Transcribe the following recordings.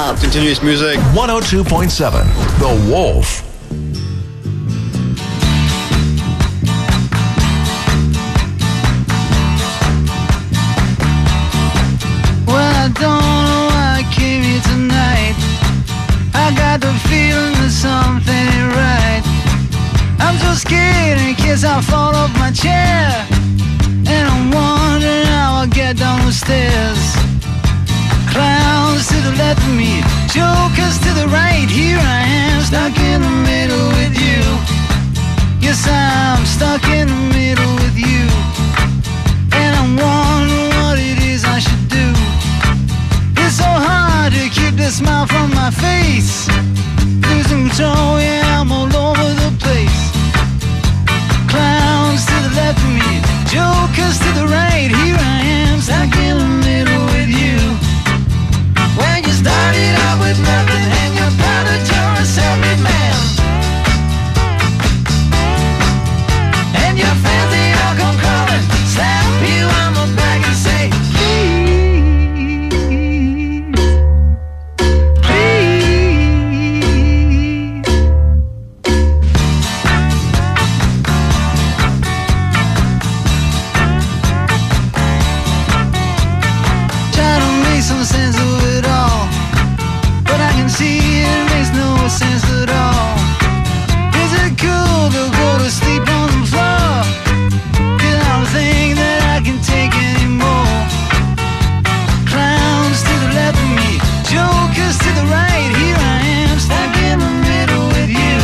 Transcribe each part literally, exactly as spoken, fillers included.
non-stop. Continuous music. one oh two point seven, The Wolf. Well, I don't know why I came here tonight. I got the feeling that something ain't right. I'm so scared in case I fall off my chair, and I'm wondering how I'll get down the stairs. Clowns to the left of me, jokers to the right. Here I am, stuck in the middle with you. Yes, I'm stuck in the middle with you, and I'm wondering what it is I should do. It's so hard to keep the smile from my face. Losing control, yeah, I'm all over the place. Clowns to the left of me, jokers to the right. Here I am, stuck in the middle with you. When you started out with nothing and you're proud that you're a self-made man, and your friends, they all come crawling, slap you on the back and say, some sense of it all, but I can see it makes no sense at all. Is it cool to go to sleep on the floor? 'Cause I don't think that I can take anymore. Clowns to the left of me, jokers to the right. Here I am, stuck in the middle with you.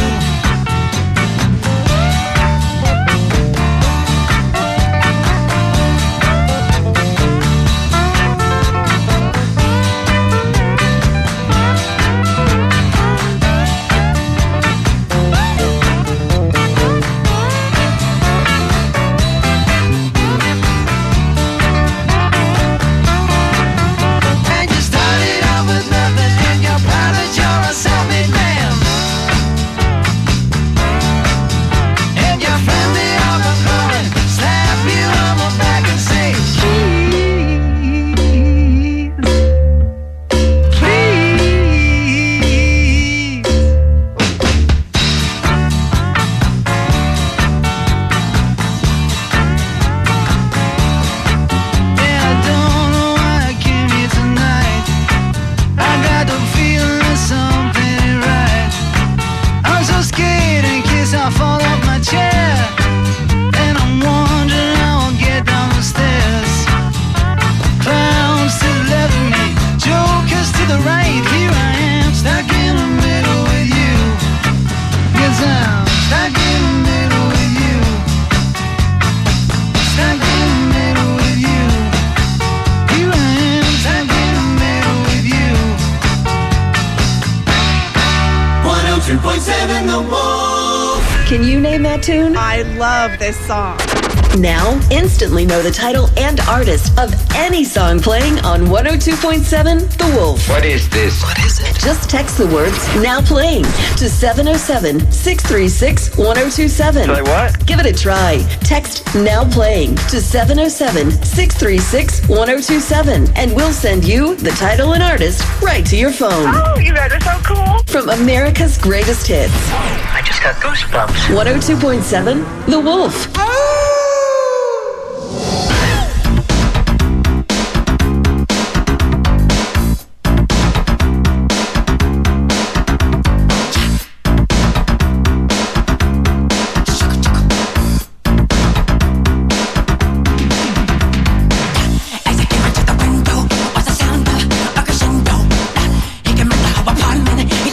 Can you name that tune? I love this song. Now, instantly know the title and artist of any song playing on one oh two point seven The Wolf. What is this? What is it? Just text the words "now playing" to seven oh seven, six three six, one oh two seven. Say what? Give it a try. Text "now playing" to seven oh seven, six three six, one oh two seven, and we'll send you the title and artist right to your phone. Oh, you guys are so cool. From America's greatest hits. I just got goosebumps. one oh two point seven The Wolf.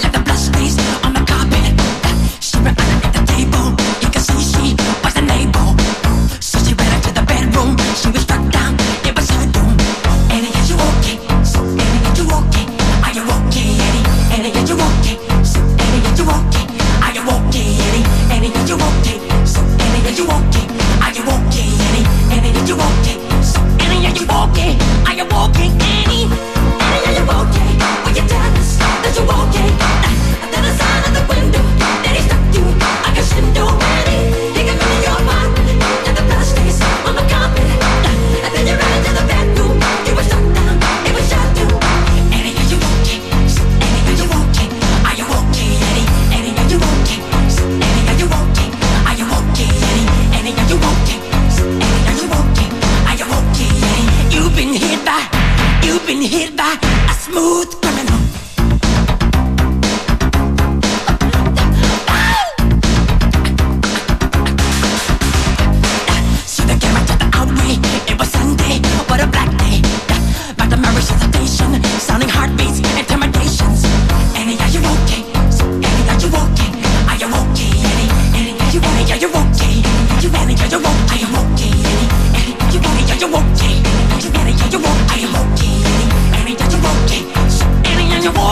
She ran under the table. You can see she was a neighbor.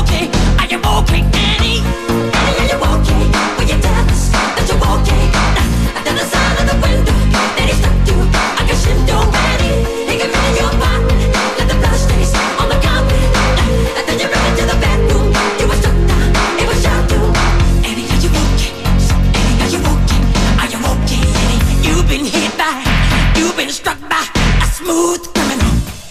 okay? Are you okay, Annie? Annie, are you okay? Will you tell us that you're okay? Now, to the side of the window that he stuck to like a shinto, Annie. He can feel your pot, let the blood stains on the carpet. And then you ran into the bedroom. You were struck down, it was shot too. Annie, are you okay? Annie, are you okay? Are you okay, Annie? You've been hit by, you've been struck by a smooth criminal.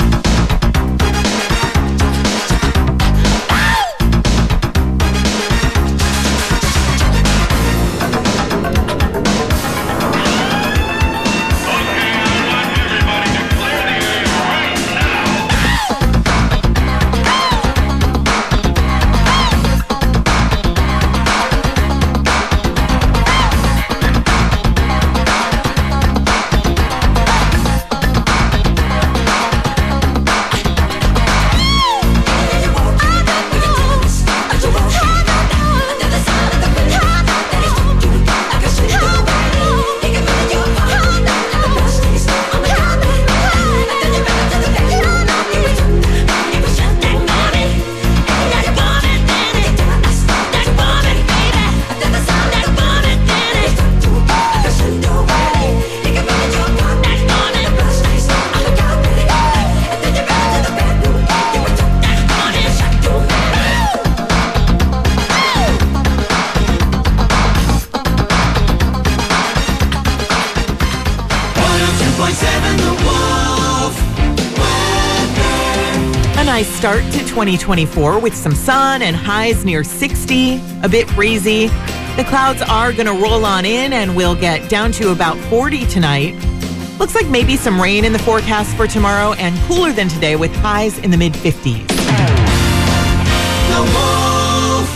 Start to twenty twenty-four with some sun and highs near sixty, a bit breezy. The clouds are going to roll on in and we'll get down to about forty tonight. Looks like maybe some rain in the forecast for tomorrow and cooler than today with highs in the mid fifties. The Wolf.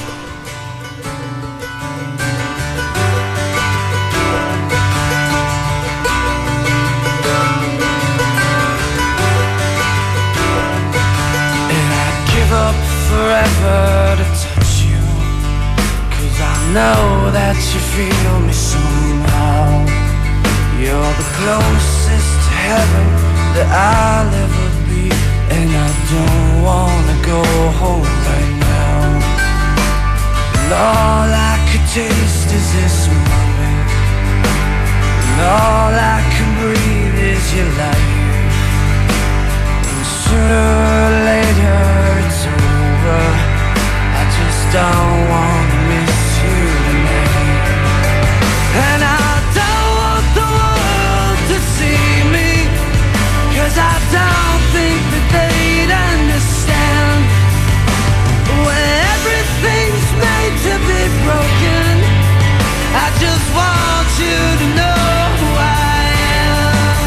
Up forever to touch you, 'cause I know that you feel me somehow. You're the closest to heaven that I'll ever be, and I don't wanna go home right now. And all I could taste is this moment, and all I can breathe is your life. And sooner or later it's over, I just don't wanna miss you tonight. And I don't want the world to see me, 'cause I don't think that they'd understand. When everything's made to be broken, I just want you to know who I am.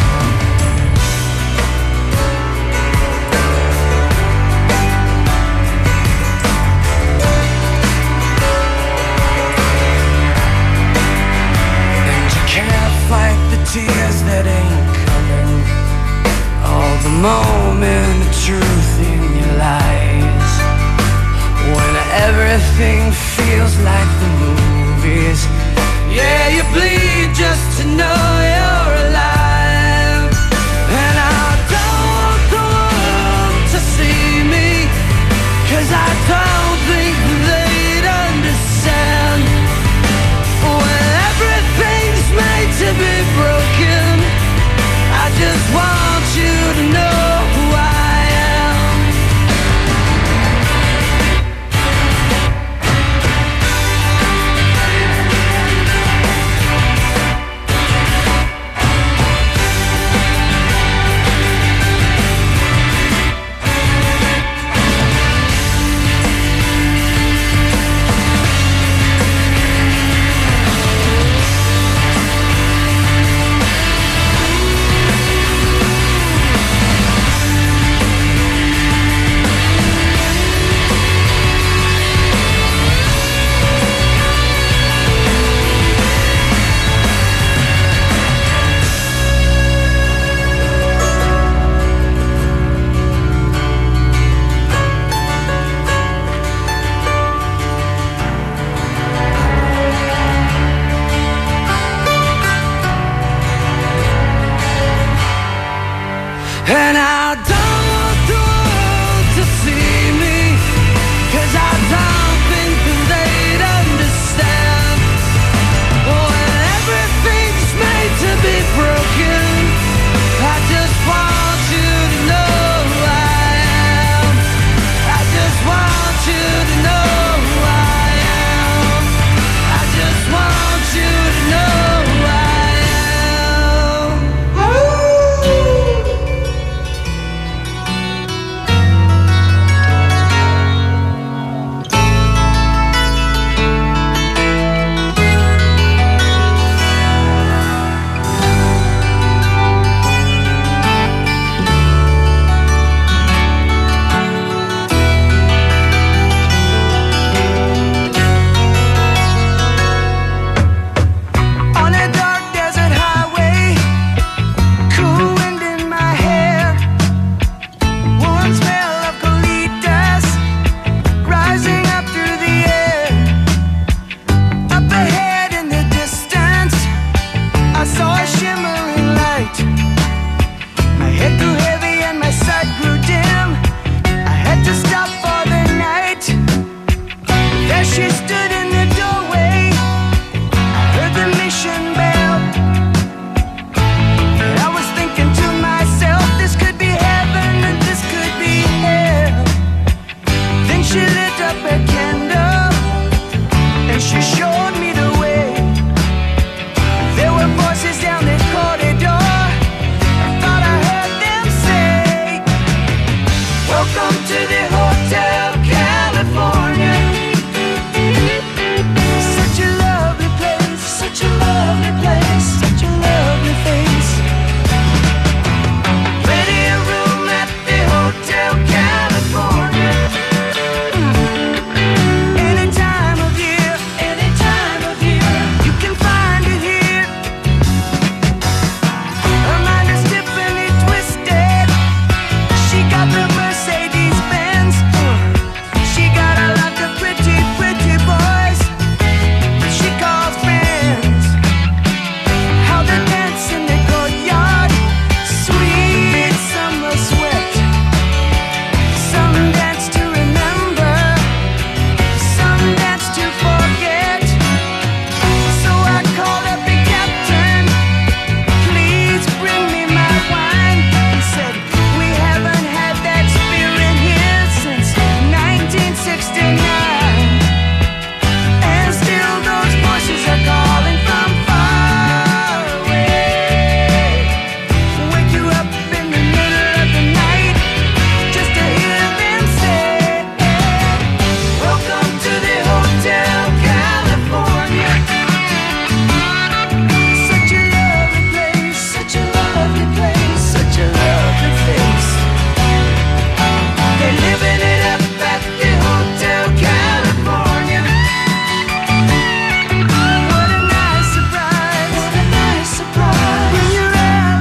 Can't fight the tears that ain't coming, all the moment of truth in your lies. When everything feels like the movies, yeah, you bleed just to know you're alive. And I don't want the world to see me, 'cause I don't think they'd understand. When everything's made to be broken, I just want you to know who I am. She lit up a candle and she showed me the way. There were voices down the corridor. I thought I heard them say, welcome to the Hotel California. Such a lovely place, such a lovely place, such a lovely face. Plenty of room at the Hotel California. Any time of year, any time of year, you can find it here. Her mind is Tiffany twisted. She got the Mercedes Benz. She got a lot of pretty, pretty boys she calls friends. How they dance in the courtyard, sweet summer sweat. Some dance to remember, some dance to forget. So I called up the captain, please bring me my wine. He said, we haven't had that spirit here since nineteen sixty-nine. And still those voices are calling from far away. Wake you up in the middle of the night just to hear them say, welcome to the Hotel California. Such a lovely place, such a lovely place, such a lovely face. They're living it up at the Hotel California. What a nice surprise, what a nice surprise. Bring your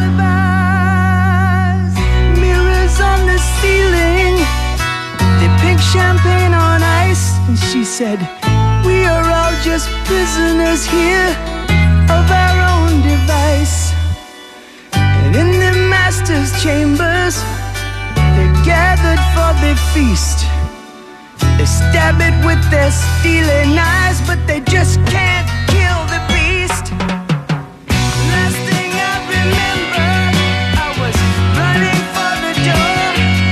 alibis, mirrors on the ceiling, the pink champagne on ice. And she said, we are all just prisoners here of our own device. And in the master's chambers, they're gathered for the feast. They stab it with their steely knives, but they just can't kill the beast. Last thing I remember, I was running for the door.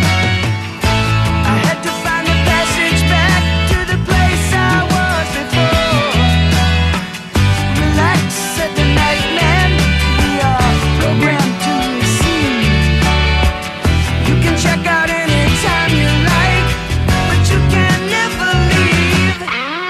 I had to find the passage back to the place I was before. Relax, said the night man, we are programmed to receive. You can check out anytime you like, but you can never leave.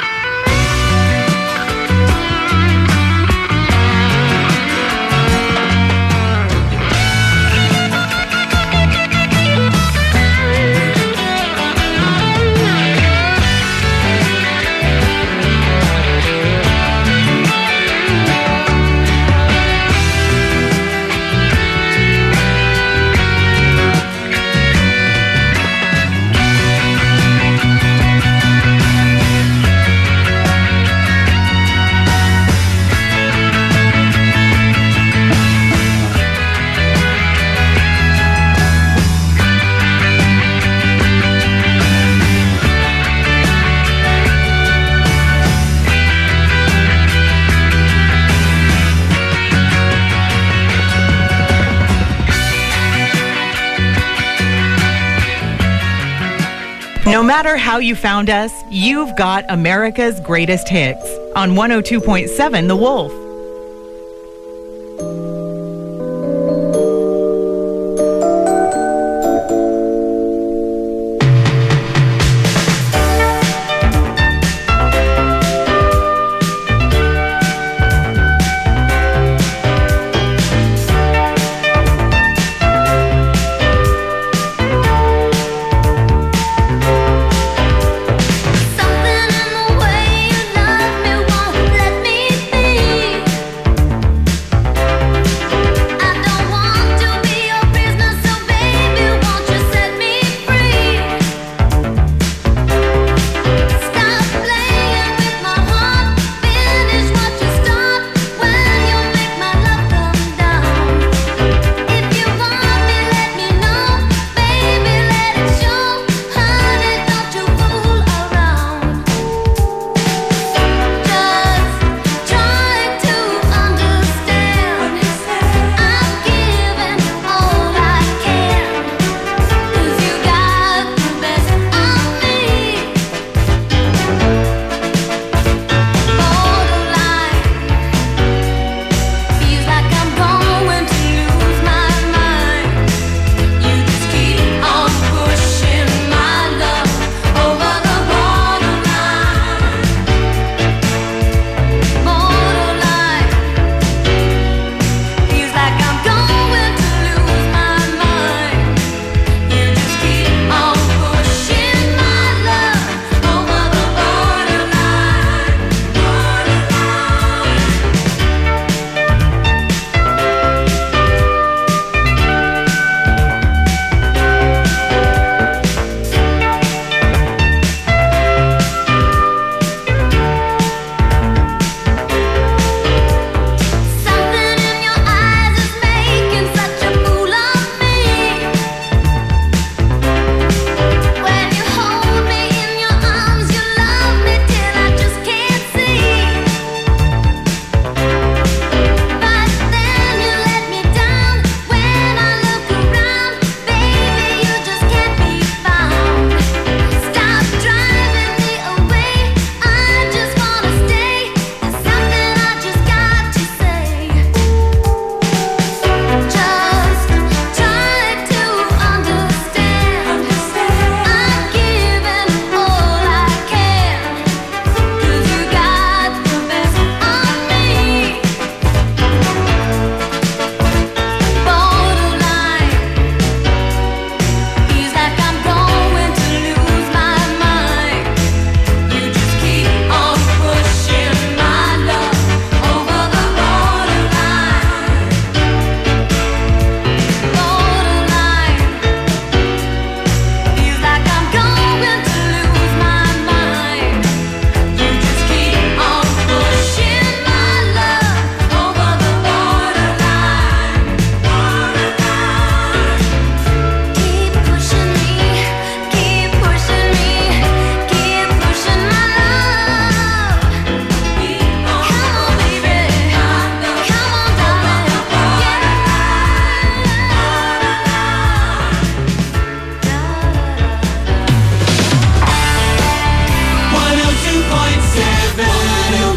No matter how you found us, you've got America's greatest hits on one oh two point seven The Wolf. Something in the way you love me won't let me be.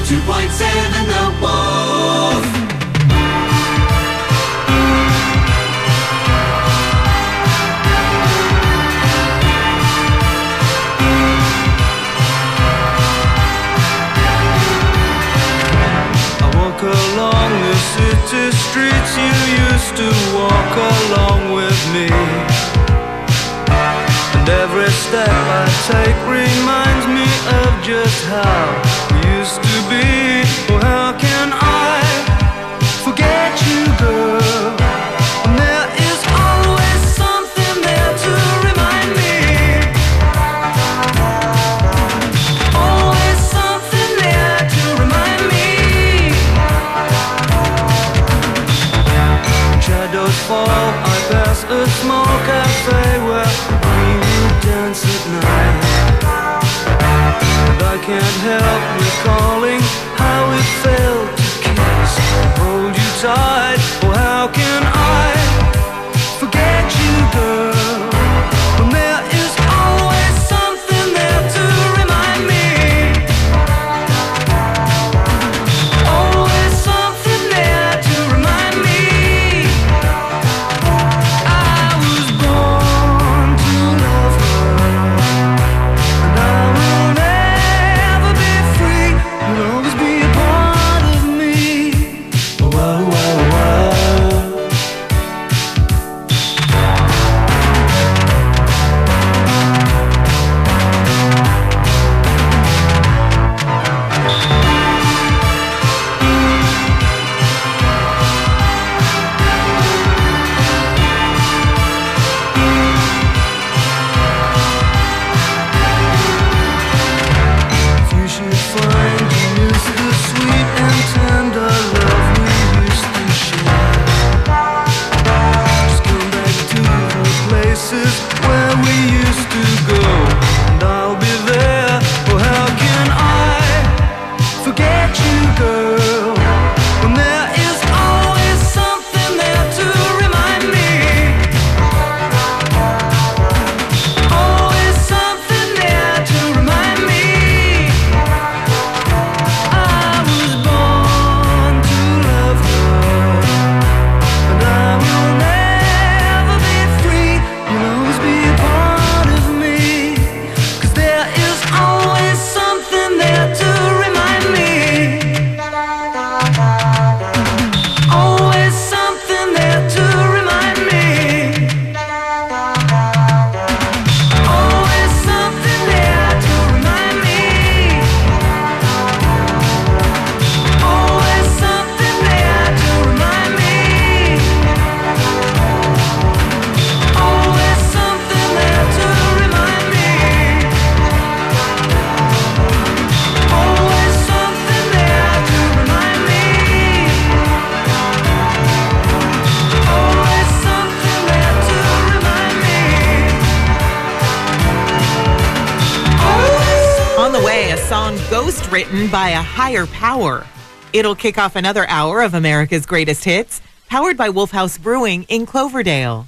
two point seven The Wolf. I walk along the city streets you used to walk along with me. And every step I take reminds me of just how we used to be. Oh, how can I forget you, girl? And there is always something there to remind me. Always something there to remind me. When shadows fall, I pass a small cafe where we would dance at night. And I can't help recalling how it felt to kiss and hold you tight. Oh, how can I forget you, girl? When there is always something there to remind me. Always something there to remind me. I was born to love her, and I will never be free. You'll always be a part of me. Oh, oh, oh, oh. You should find you miss the sweet and tender love we used to share. Just come back to the places where we used to go, and I'll be there. Oh, how can I forget you, girl? When there is always something there to remind me. Always something there to remind me. I was born to love her, and I will never be free. You'll always be a part of me, 'cause there is always something there to remind me. Always something there to remind me. Always something there to remind me. Always something there to remind me. Always something there to remind me. Always something there to remind me. Always something there to remind me. Always. On the way, a song ghost written by a higher power. It'll kick off another hour of America's Greatest Hits, powered by Wolf House Brewing in Cloverdale.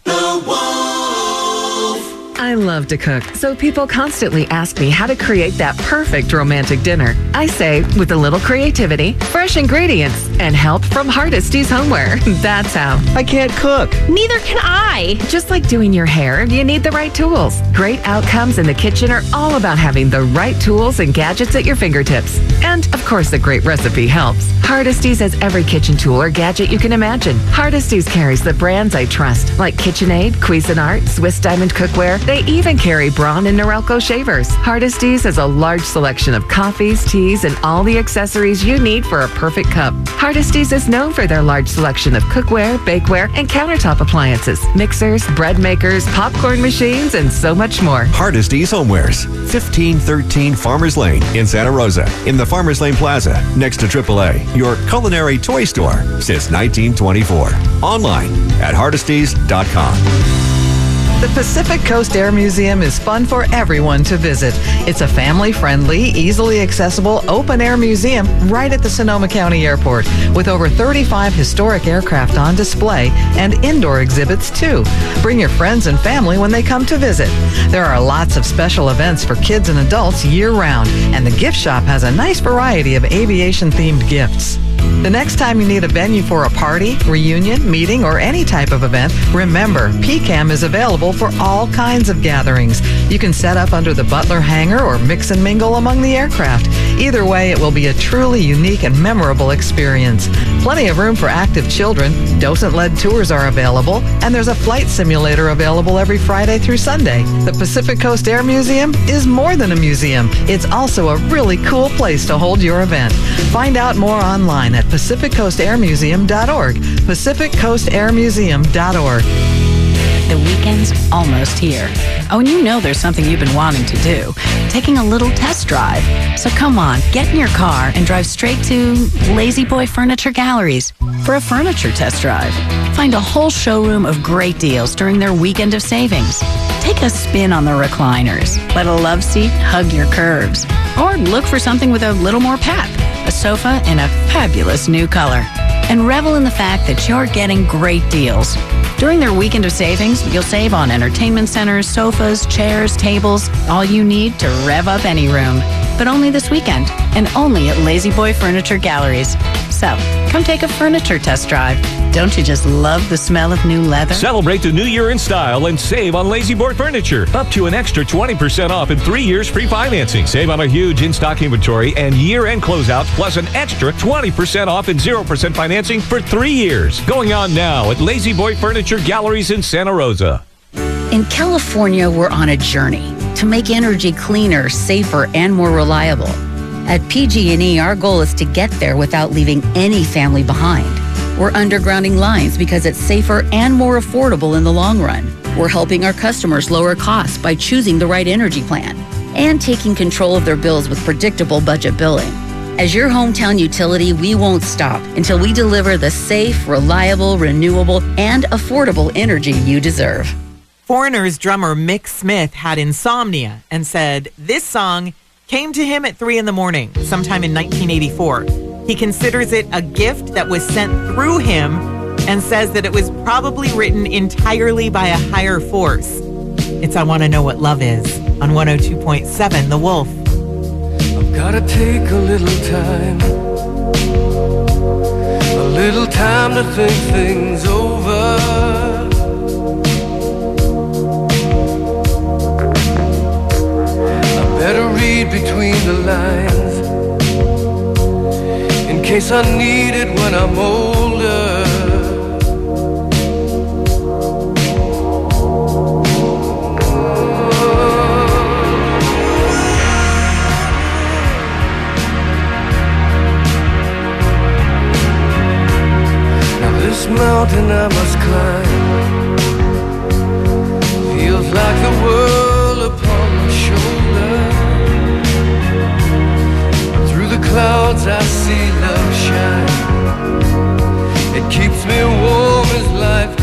I love to cook, so people constantly ask me how to create that perfect romantic dinner. I say, with a little creativity, fresh ingredients, and help from Hardesty's Homeware. That's how. I can't cook. Neither can I. Just like doing your hair, you need the right tools. Great outcomes in the kitchen are all about having the right tools and gadgets at your fingertips. And, of course, a great recipe helps. Hardesty's has every kitchen tool or gadget you can imagine. Hardesty's carries the brands I trust, like KitchenAid, Cuisinart, Swiss Diamond Cookware. They even carry Braun and Norelco shavers. Hardesty's has a large selection of coffees, teas, and all the accessories you need for a perfect cup. Hardesty's is known for their large selection of cookware, bakeware, and countertop appliances, mixers, bread makers, popcorn machines, and so much more. Hardesty's Homewares, fifteen thirteen Farmers Lane in Santa Rosa, in the Farmers Lane Plaza, next to triple A, your culinary toy store since nineteen twenty-four. Online at hardestys dot com. The Pacific Coast Air Museum is fun for everyone to visit. It's a family-friendly, easily accessible, open-air museum right at the Sonoma County Airport with over thirty-five historic aircraft on display and indoor exhibits too. Bring your friends and family when they come to visit. There are lots of special events for kids and adults year-round, and the gift shop has a nice variety of aviation-themed gifts. The next time you need a venue for a party, reunion, meeting, or any type of event, remember, P CAM is available for all kinds of gatherings. You can set up under the Butler hangar or mix and mingle among the aircraft. Either way, it will be a truly unique and memorable experience. Plenty of room for active children, docent-led tours are available, and there's a flight simulator available every Friday through Sunday. The Pacific Coast Air Museum is more than a museum. It's also a really cool place to hold your event. Find out more online at pacific coast air museum dot org. pacific coast air museum dot org. The weekend's almost here. Oh, and you know there's something you've been wanting to do. Taking a little test drive. So come on, get in your car and drive straight to Lazy Boy Furniture Galleries for a furniture test drive. Find a whole showroom of great deals during their weekend of savings. Take a spin on the recliners. Let a love seat hug your curves. Or look for something with a little more pep. A sofa in a fabulous new color. And revel in the fact that you're getting great deals. During their weekend of savings, you'll save on entertainment centers, sofas, chairs, tables, all you need to rev up any room. But only this weekend, and only at Lazy Boy Furniture Galleries. So, come take a furniture test drive. Don't you just love the smell of new leather? Celebrate the new year in style and save on Lazy Boy Furniture. Up to an extra twenty percent off and three years free financing. Save on a huge in-stock inventory and year-end closeouts, plus an extra twenty percent off and zero percent financing for three years. Going on now at Lazy Boy Furniture Galleries in Santa Rosa. In California, we're on a journey to make energy cleaner, safer, and more reliable. At P G and E, our goal is to get there without leaving any family behind. We're undergrounding lines because it's safer and more affordable in the long run. We're helping our customers lower costs by choosing the right energy plan and taking control of their bills with predictable budget billing. As your hometown utility, we won't stop until we deliver the safe, reliable, renewable, and affordable energy you deserve. Foreigner's drummer Mick Smith had insomnia and said this song came to him at three in the morning sometime in nineteen eighty-four. He considers it a gift that was sent through him and says that it was probably written entirely by a higher force. It's I Want to Know What Love Is on one oh two point seven The Wolf. I've got to take a little time, a little time to think things over. Better read between the lines in case I need it when I'm older. Now this mountain I must climb feels like the world upon my shoulder. Clouds I see love shine. It keeps me warm as life